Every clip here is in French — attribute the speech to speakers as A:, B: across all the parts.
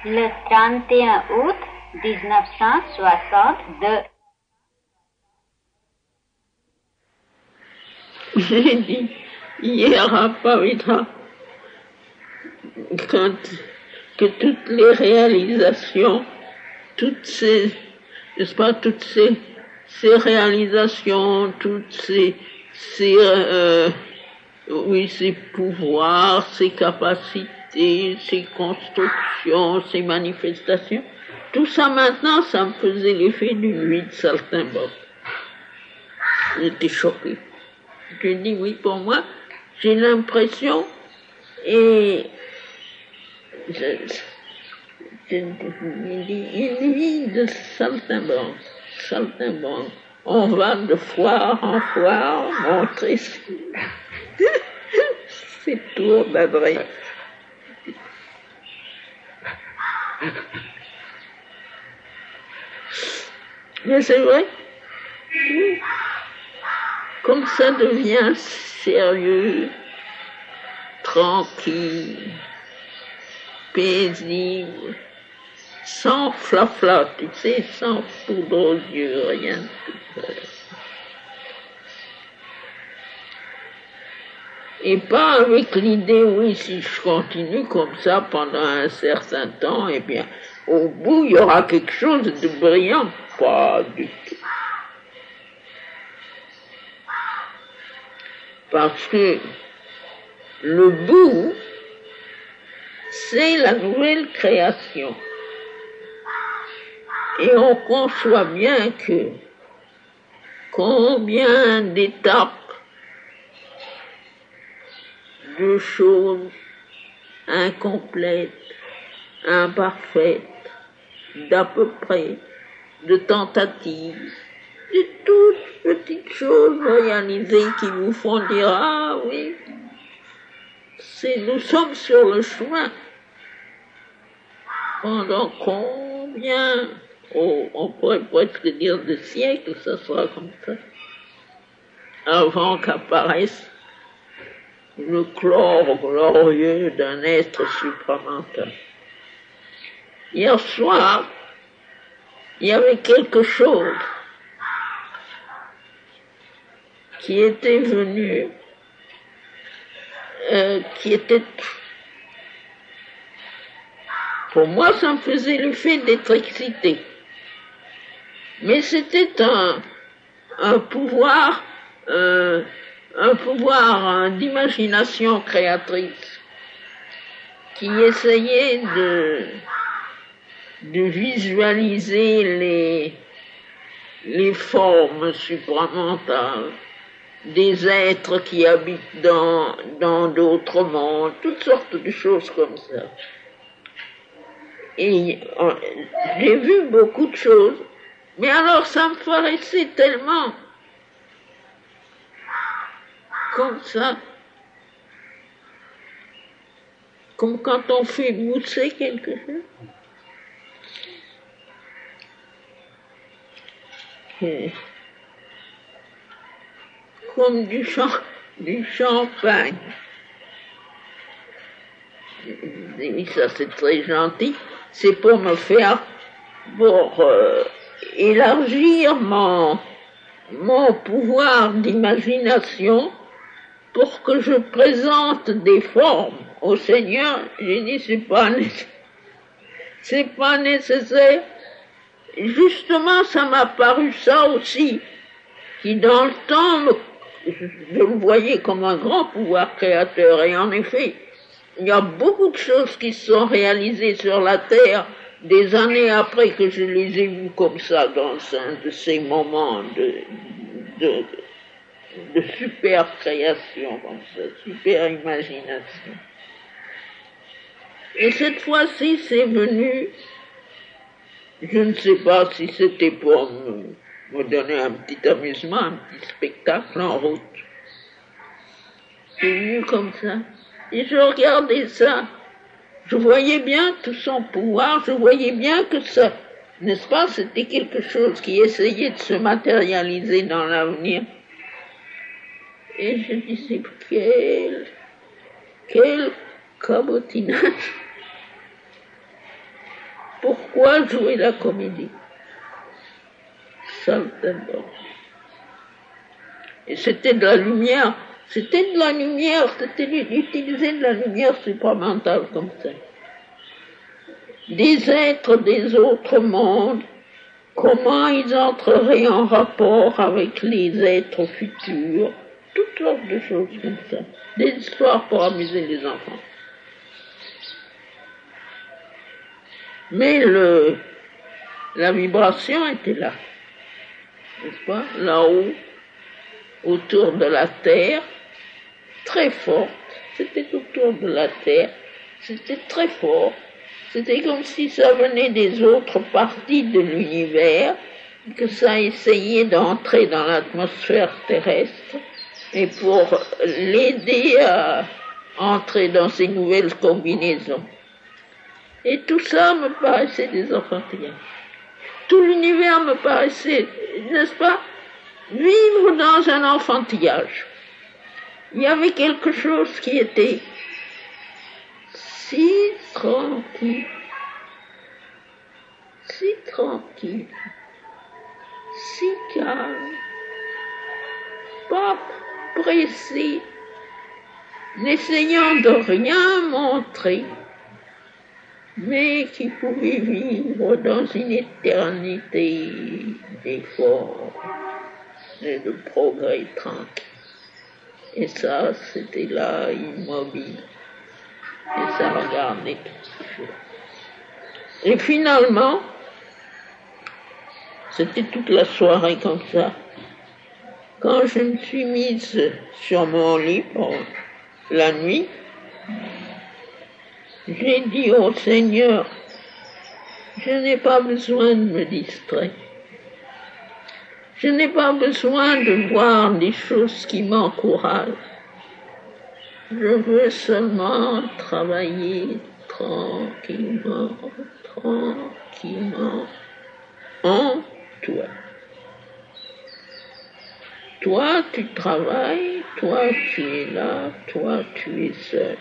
A: le 31 août 1962.
B: J'ai dit hier à Pavitra que toutes les réalisations, toutes ces, n'est-ce pas, toutes ces réalisations, toutes ces pouvoirs, ces capacités, ces constructions, ces manifestations, tout ça maintenant, ça me faisait l'effet d'une huile de saltimbanque. J'étais choquée. Je dis oui, pour moi, j'ai l'impression, et une vie de saltimbanque. On va de foire en foire, montrer ses tours d'adresse. Mais c'est vrai, comme ça devient sérieux, tranquille, paisible, sans flafla, tu sais, sans poudre aux yeux, rien de tout ça. Et pas avec l'idée, oui, si je continue comme ça pendant un certain temps, eh bien, au bout, il y aura quelque chose de brillant. Pas du tout. Parce que le bout, c'est la nouvelle création. Et on conçoit bien que combien d'étapes, de choses incomplètes, imparfaites, d'à peu près, de tentatives, de toutes petites choses réalisées qui vous font dire, ah oui, nous sommes sur le chemin. Pendant combien, on pourrait presque dire de siècles, ça sera comme ça, avant qu'apparaisse le chlore glorieux d'un être supramental. Hier soir, il y avait quelque chose qui était venu, pour moi, ça me faisait l'effet d'être excité. Mais c'était un pouvoir d'imagination créatrice qui essayait de visualiser les formes supramentales des êtres qui habitent dans d'autres mondes, toutes sortes de choses comme ça. Et j'ai vu beaucoup de choses, mais alors ça me paraissait tellement comme ça, comme quand on fait mousser quelque chose. Comme du champagne. Oui, ça c'est très gentil. C'est pour me faire, pour élargir mon pouvoir d'imagination, pour que je présente des formes au Seigneur. J'ai dit, c'est pas nécessaire. Justement, ça m'a paru ça aussi, qui dans le temps, je le voyais comme un grand pouvoir créateur. Et en effet, il y a beaucoup de choses qui se sont réalisées sur la terre des années après que je les ai vues comme ça, dans un de ces moments de super création, comme ça, super imagination. Et cette fois-ci, c'est venu, je ne sais pas si c'était pour me donner un petit amusement, un petit spectacle en route. C'est venu comme ça. Et je regardais ça. Je voyais bien tout son pouvoir, je voyais bien que ça, n'est-ce pas, c'était quelque chose qui essayait de se matérialiser dans l'avenir. Et je disais, quel cabotinage. pourquoi jouer la comédie? Ça d'abord. Et c'était de la lumière, c'était d'utiliser de la lumière supramentale comme ça. Des êtres des autres mondes, comment ils entreraient en rapport avec les êtres futurs, toutes sortes de choses comme ça. Des histoires pour amuser les enfants. Mais la vibration était là, n'est-ce pas? Là-haut, autour de la Terre, très forte. C'était autour de la Terre, c'était très fort. C'était comme si ça venait des autres parties de l'univers, que ça essayait d'entrer dans l'atmosphère terrestre, et pour l'aider à entrer dans ces nouvelles combinaisons. Et tout ça me paraissait des enfantillages. Tout l'univers me paraissait, n'est-ce pas, vivre dans un enfantillage. Il y avait quelque chose qui était si tranquille, si calme, pas pressé, n'essayant de rien montrer, mais qui pouvait vivre dans une éternité d'efforts et de progrès tranquille. Et ça, c'était là, immobile. Et ça regardait quelque chose. Et finalement, c'était toute la soirée comme ça. Quand je me suis mise sur mon lit pour la nuit, j'ai dit au Seigneur, je n'ai pas besoin de me distraire. Je n'ai pas besoin de voir des choses qui m'encouragent. Je veux seulement travailler tranquillement en toi. Toi, tu travailles, toi, tu es là, toi, tu es seul.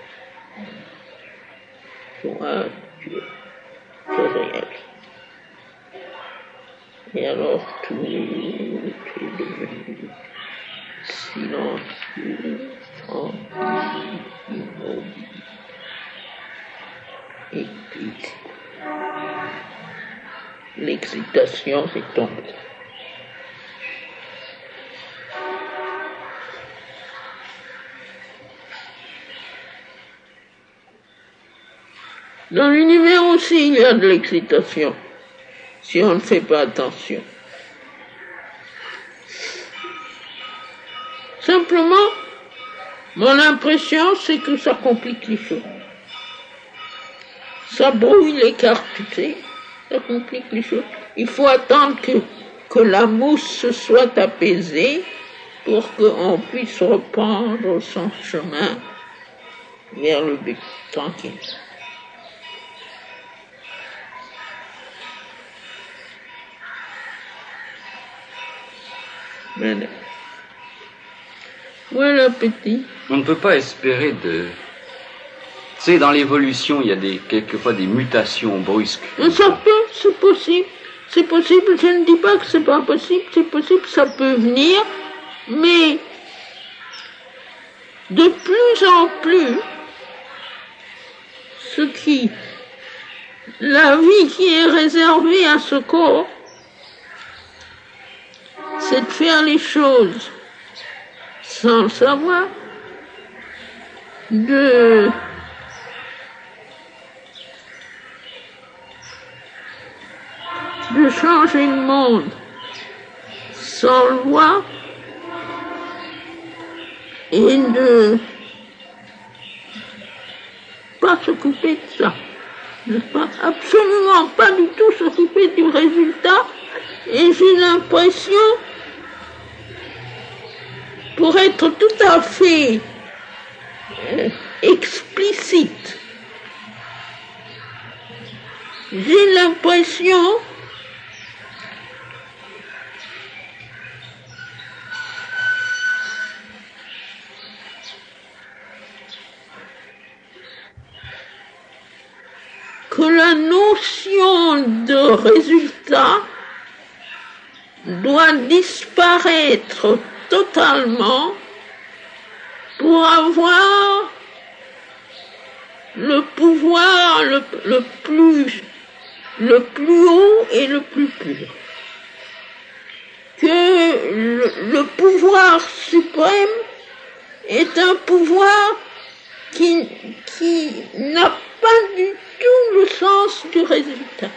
B: Toi, tu fais rien. Et alors tout est devenu silencieux, tranquille, immobile. Et puis, l'excitation s'est tombée. Dans l'univers aussi, il y a de l'excitation, si on ne fait pas attention. Simplement, mon impression, c'est que ça complique les choses. Ça brouille les cartes, tu sais, ça complique les choses. Il faut attendre que la mousse se soit apaisée pour qu'on puisse reprendre son chemin vers le but, tranquille. Voilà, petit.
C: On ne peut pas espérer de... Tu sais, dans l'évolution, il y a quelquefois des mutations brusques.
B: Ça peut, c'est possible. C'est possible, je ne dis pas que c'est pas possible, c'est possible, ça peut venir, mais de plus en plus, la vie qui est réservée à ce corps, c'est de faire les choses sans le savoir, de changer le monde sans le voir et de pas s'occuper de ça. Ne pas, absolument pas du tout s'occuper du résultat. Et j'ai l'impression, pour être tout à fait explicite, j'ai l'impression que la notion de résultat doit disparaître totalement pour avoir le pouvoir le plus haut et le plus pur. Que le pouvoir suprême est un pouvoir qui n'a pas du tout le sens du résultat.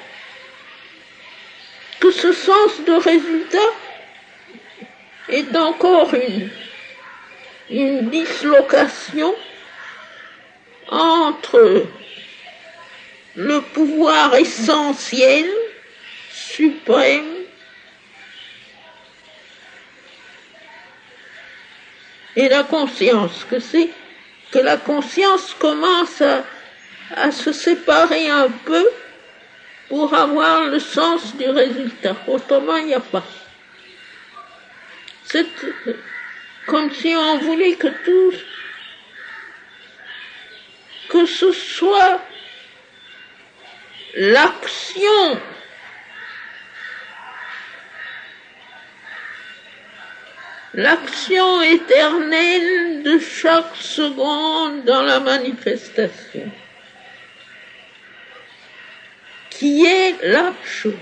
B: Que ce sens de résultat est encore une dislocation entre le pouvoir essentiel, suprême, et la conscience, que la conscience commence à se séparer un peu pour avoir le sens du résultat. Autrement, il n'y a pas. C'est comme si on voulait que ce soit l'action éternelle de chaque seconde dans la manifestation, qui est la chose.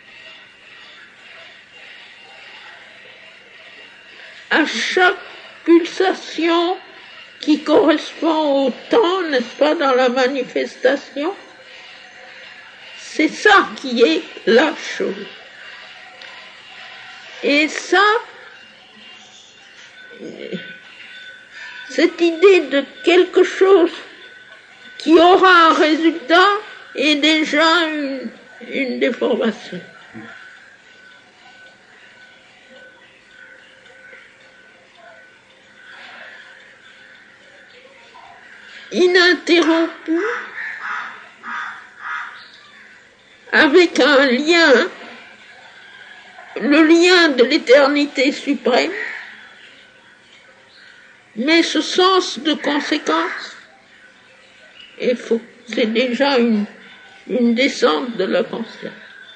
B: À chaque pulsation qui correspond au temps, n'est-ce pas, dans la manifestation, c'est ça qui est la chose. Et ça, cette idée de quelque chose qui aura un résultat est déjà une déformation. Ininterrompue, avec un lien, le lien de l'éternité suprême, mais ce sens de conséquence est faux. C'est déjà une descente de la conscience.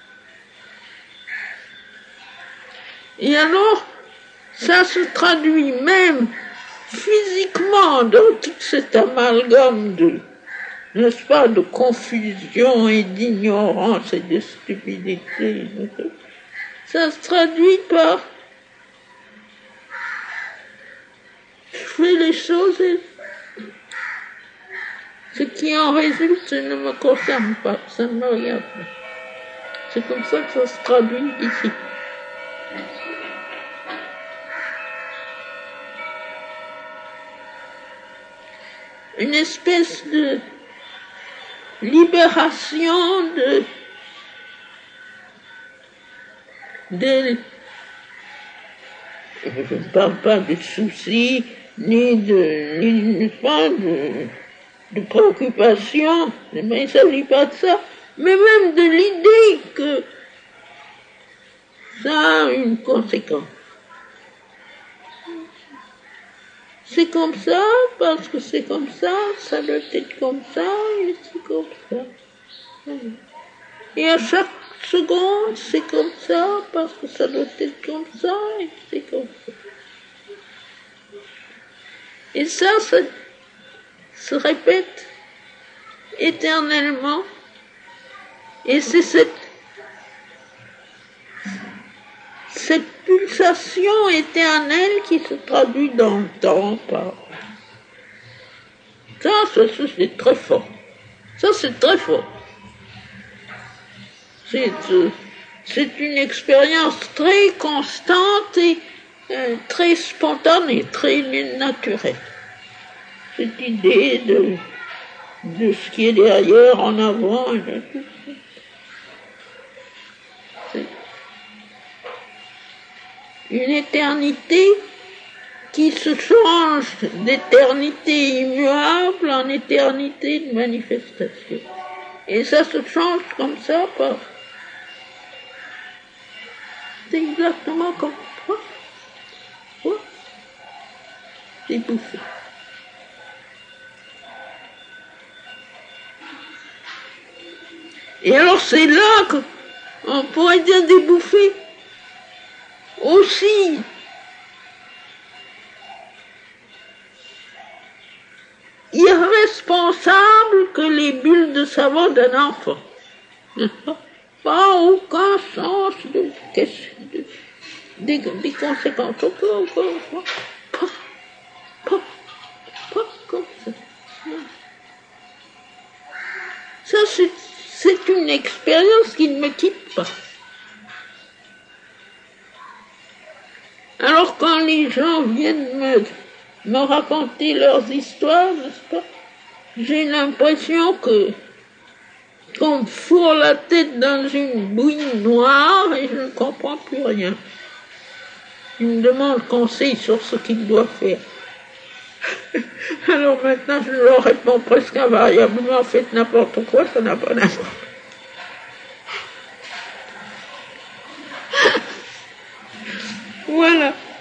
B: Et alors, ça se traduit même physiquement dans tout cet amalgame n'est-ce pas, de confusion et d'ignorance et de stupidité. Ça se traduit par je fais les choses et ce qui en résulte, ça ne me concerne pas, ça ne me regarde pas. C'est comme ça que ça se traduit ici. Une espèce de libération je ne parle pas de soucis, ni de préoccupation, mais il ne s'agit pas de ça, mais même de l'idée que ça a une conséquence. C'est comme ça, parce que c'est comme ça doit être comme ça, et c'est comme ça. Et à chaque seconde, c'est comme ça, parce que ça doit être comme ça, et c'est comme ça. Et ça se répète éternellement, et c'est cette pulsation éternelle qui se traduit dans le temps par... Ça c'est très fort. Ça, c'est très fort. C'est une expérience très constante et très spontanée, très naturelle. Cette idée de ce qui est derrière, en avant, c'est une éternité qui se change d'éternité immuable en éternité de manifestation. Et ça se change comme ça par... C'est exactement comme ça. Ouais. C'est bouffé. Et alors c'est là qu'on pourrait dire des bouffées aussi irresponsables que les bulles de savon d'un enfant. Pas aucun sens des conséquences. Pas comme ça. Ça, c'est une expérience qui ne me quitte pas. Alors quand les gens viennent me raconter leurs histoires, n'est-ce pas, j'ai l'impression qu'on me fourre la tête dans une bouillie noire et je ne comprends plus rien. Ils me demandent conseil sur ce qu'ils doivent faire. Alors maintenant, je leur réponds presque invariablement, faites n'importe quoi, ça n'a pas d'importance. Voilà.